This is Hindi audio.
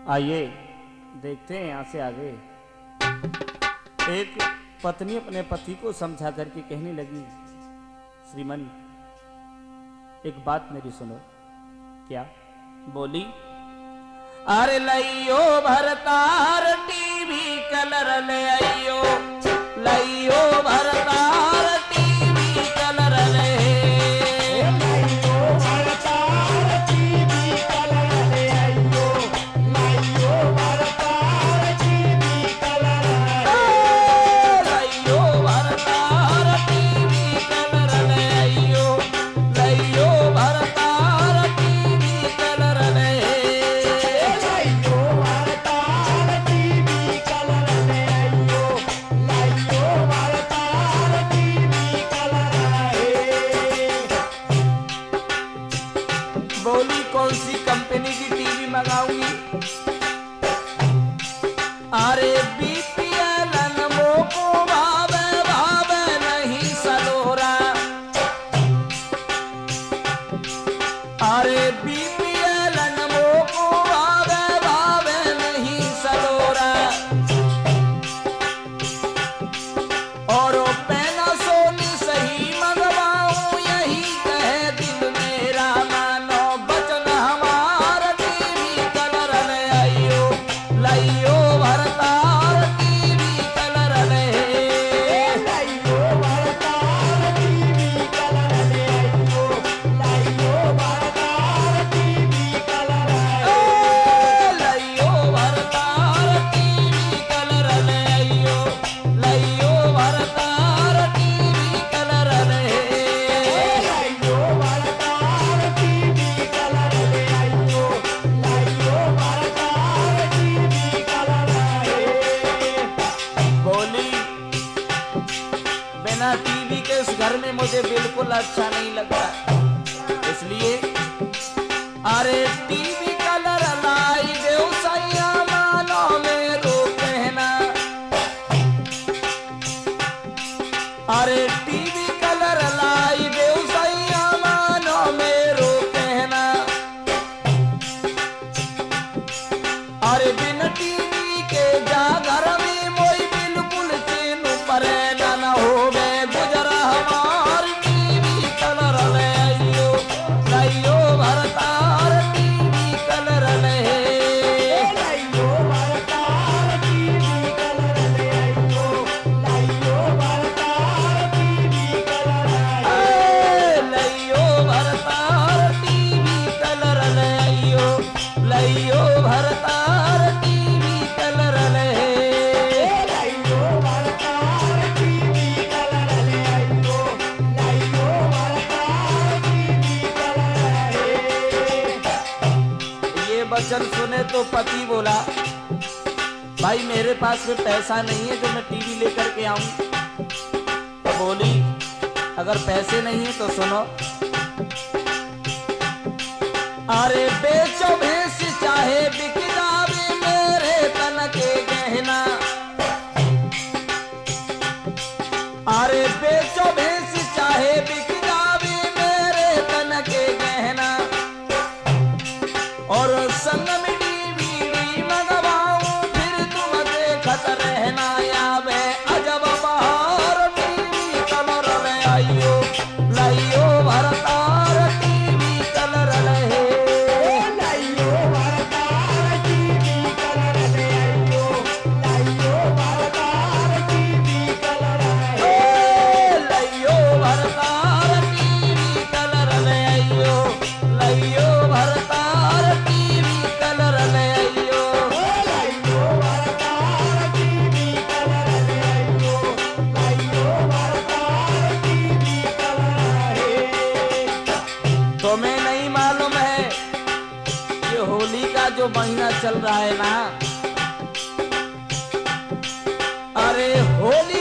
आइए देखते हैं यहाँ से आगे। एक पत्नी अपने पति को समझा करके कहने लगी, श्रीमान एक बात मेरी सुनो। क्या? बोली, अरे लइयो भरतार टीवी कलर ले आइयो, लइयो भरतार टीवी कलर ले, लइयो भरतार टीवी कलर ले आइयो, लइयो भरतार टीवी कलर ले, लइयो भरतार टीवी कलर ले आइयो, लइयो भरतार टीवी कलर ले, लइयो भरतार टीवी कलर ले आइयो, लइयो भरतार टीवी कलर ले। बोली कौन सी कंपनी की टीवी मंगाऊंगी? अरे बीपीएल मोको भावे भावे नहीं सलोरा, अरे बीपीएल मोको भावे भावे नहीं सलोरा, और पैनासोनिक सही मंगवाऊं यही कहे दिल मेरा, मानो बचन हमारा टीवी कलर ले आइयो, लइयो भरतार टीवी कलर ले, लइयो भरतार टीवी कलर ले आइयो, लइयो भरतार टीवी कलर ले, लइयो भरतार टीवी कलर ले आइयो, लइयो भरतार टीवी कलर ले, लइयो भरतार टीवी कलर ले आइयो, लइयो भरतार टीवी कलर ले। बोली बिना टीवी के इस घर में मुझे बिल्कुल अच्छा नहीं लगता, इसलिए अरे टीवी कलर लाई देव सैया मानो मेरो कहना, अरे टीवी कलर लाई देव सैया मानो मेरो कहना, अरे बिन टीवी के जा घर में मोई बिल्कुल चैन परे न होवे गुजर हमार टीवी कलर ले आइयो, लइयो भरतार टीवी कलर ले, लइयो भरतार टीवी कलर ले आइयो, लइयो भरतार टीवी कलर ले। लइयो भरतार टीवी कलर ले आइयो, लइयो भरतार टीवी कलर ले, लइयो भरतार टीवी कलर ले आइयो, लइयो भरतार टीवी कलर ले। ये वचन सुने तो पति बोला, भाई मेरे पास में पैसा नहीं है जो मैं टीवी लेकर के आऊं। तो बोली अगर पैसे नहीं है तो सुनो, अरे बेचो भैंस चाहे बिक जावे मेरे तन के गहना, अरे बेचो भैंस चाहे बिक जावे मेरे तन के गहना, और संग में डीवीडी मंगवाऊं फिर तुम देखत रहना, यावे अजब बहार टीवी कलर ले आइयो, लइयो भरतार टीवी कलर ले, लइयो भरतार टीवी कलर ले आइयो, लइयो भरतार टीवी कलर ले। लइयो भरतार टीवी कलर ले आइयो, लइयो भरतार टीवी कलर ले आइयो, लइयो भरतार टीवी कलर ले आइयो, लइयो भरतार टीवी कलर ले। तुम्हें नहीं मालूम है ये होली का जो महीना चल रहा है ना, अरे होली